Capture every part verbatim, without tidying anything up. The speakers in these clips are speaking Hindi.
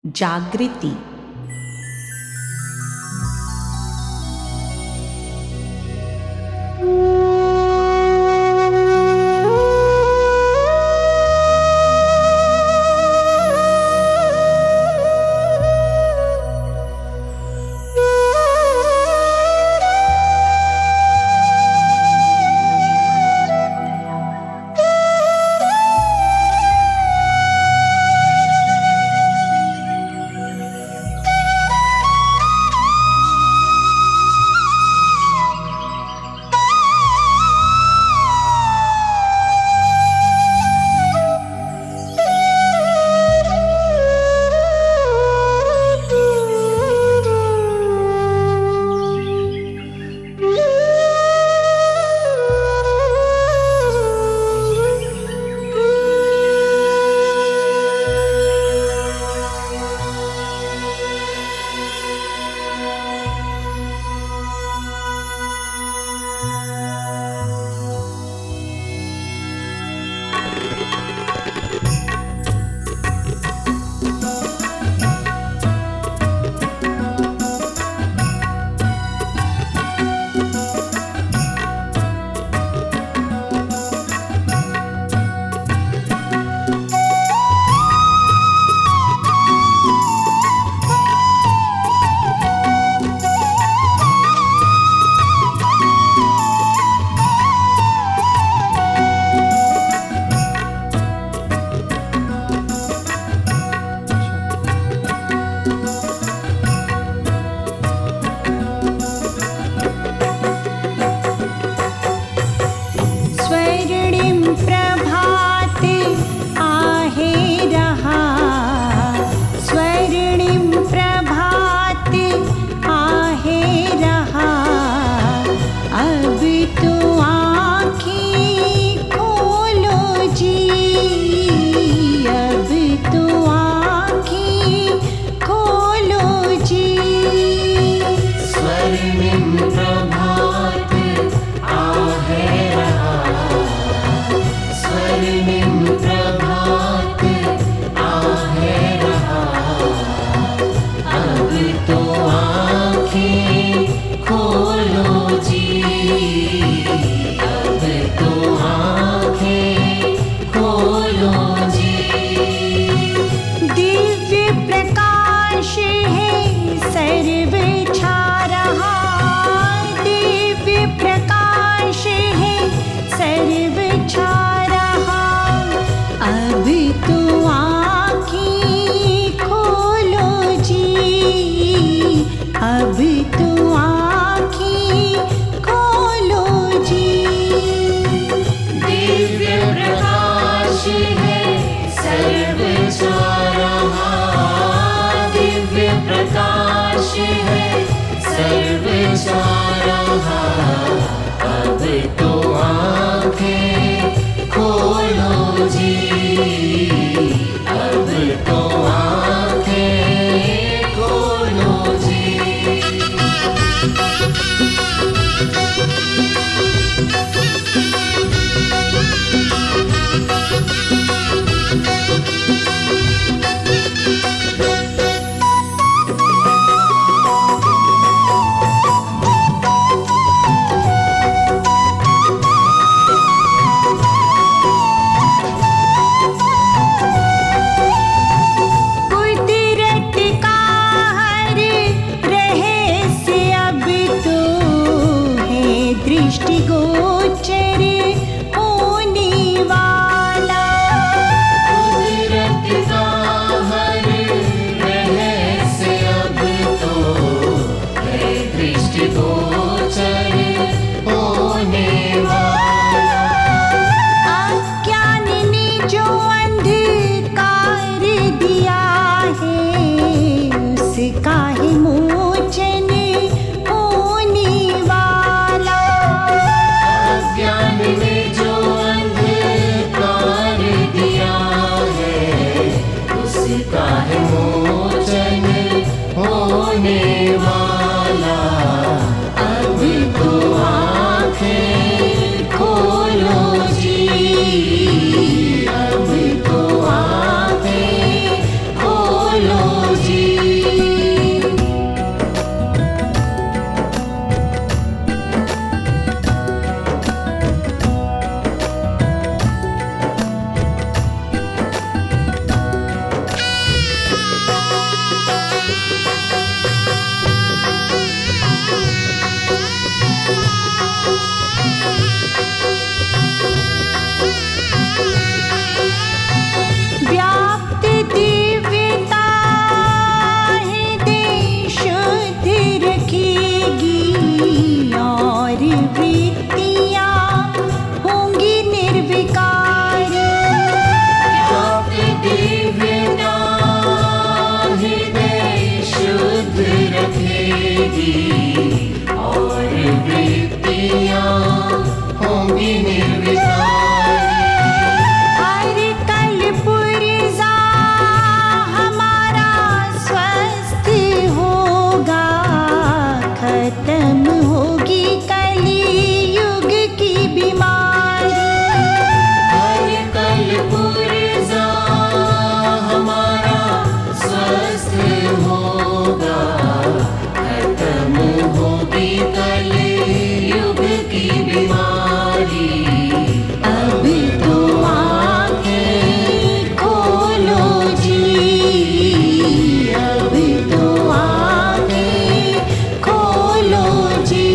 जागृति। और वृत्तियाँ होंगी निर्विकारी। हर कल पुर्जा हमारा स्वस्थ होगा, खत्म होगी कली युग की बीमारी। हर कल पुर्जा हमारा स्वस्थ होगा, खत्म होगी कली युग की बीमारी। अब तो आँखें खोलो जी, अब तो आँखें खोलो जी।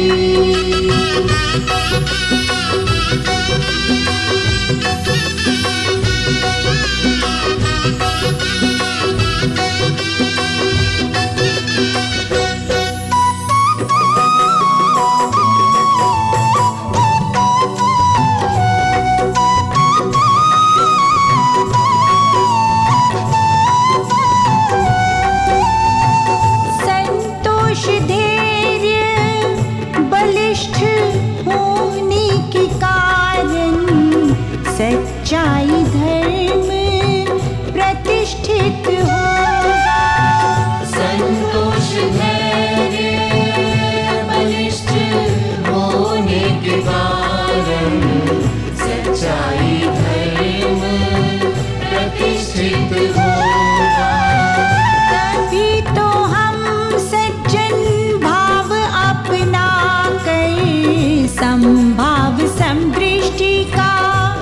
संतोष धैर्य बलिष्ठ होने के कारण सच्चाई धर्म प्रतिष्ठित होगा। संतोष धैर्य बलिष्ठ होने के कारण सच्चाई धर्म प्रतिष्ठित होगा। तभी तो हम सज्जन भाव अपना कर संभाव समदृष्टि का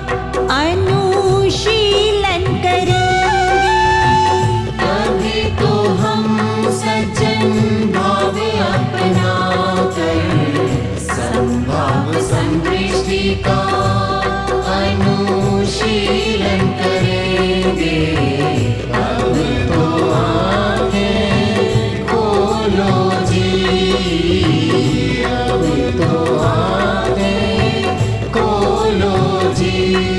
अनुशीलन करेंगे। तभी तो हम सज्जन भाव अपना कर संभाव समदृष्टि का अनुशीलन करेंगे। अब तो आँखें खोलो जी, अब तो आँखें खोलो जी।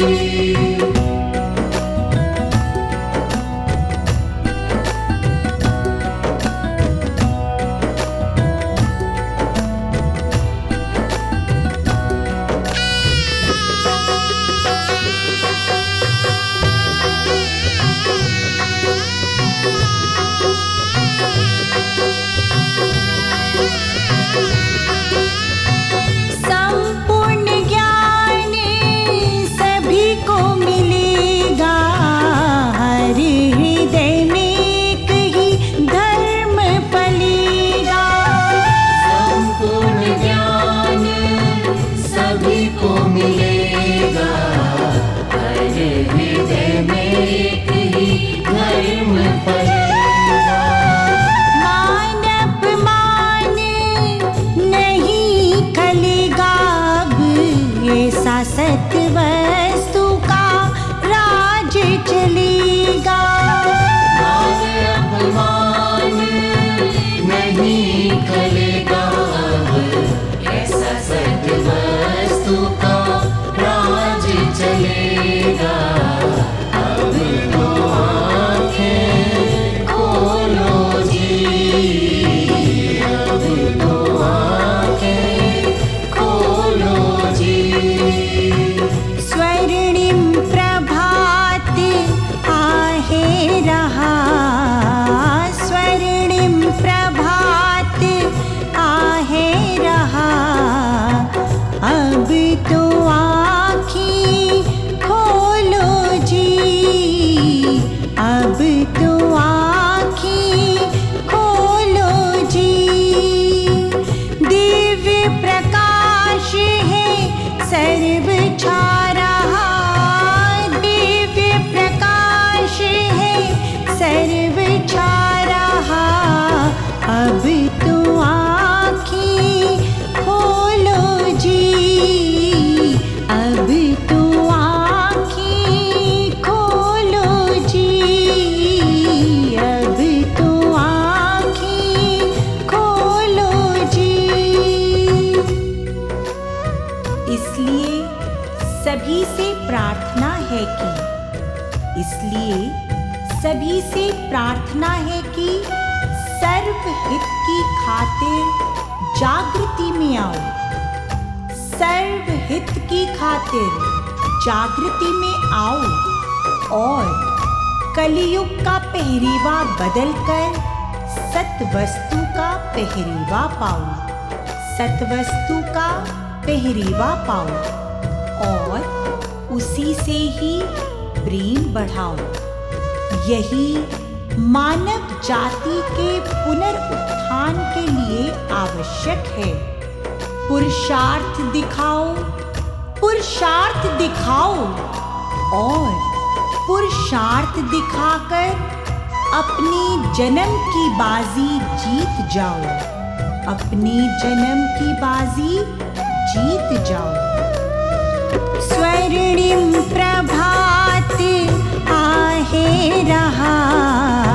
संपूर्ण ज्ञान सभी को मिलेगा, हर हृदय में एक ही धर्म पलेगा। संपूर्ण ज्ञान सभी को मिलेगा, हर हृदय में एक ही धर्म पलेगा। मान अपमान नहीं खलेगा, अब ऐसा सत्य वस्तु का राज चलेगा। मान अपमान नहीं खलेगा, अब ऐसा सत्य वस्तु का राज चलेगा। अब तो आँखें खोलो जी, अब तो आँखें खोलो जी। स्वर्णिम प्रभात आहे रहा, स्वर्णिम प्रभात आहे रहा। अब तो आँखें खोलो जी, अब तो आँखें खोलो जी। दिव्य प्रकाश है सर्व छा रहा, दिव्य प्रकाश है सर्व छा रहा। अब तो आँखें खोलो जी, अब तो आँखें खोलो जी, अब तो आँखें खोलो जी। इसलिए सभी से प्रार्थना है कि इसलिए सभी से प्रार्थना है कि सर्व सर्वहित की खातिर जागृति में आओ। सर्वहित की खातिर जागृति में आओ और कलयुग का पहरीवा बदलकर सतवस्तु का पहरीवा पाओ। सतवस्तु का पहरीवा पाओ और उसी से ही प्रेम बढ़ाओ। यही मानव जाति के पुनरुत्थान के लिए आवश्यक है। पुरुषार्थ दिखाओ, पुरुषार्थ दिखाओ और पुरुषार्थ दिखाकर अपनी जन्म की बाजी जीत जाओ। अपनी जन्म की बाजी जीत जाओ। स्वर्णिम प्रभात आहे रहा,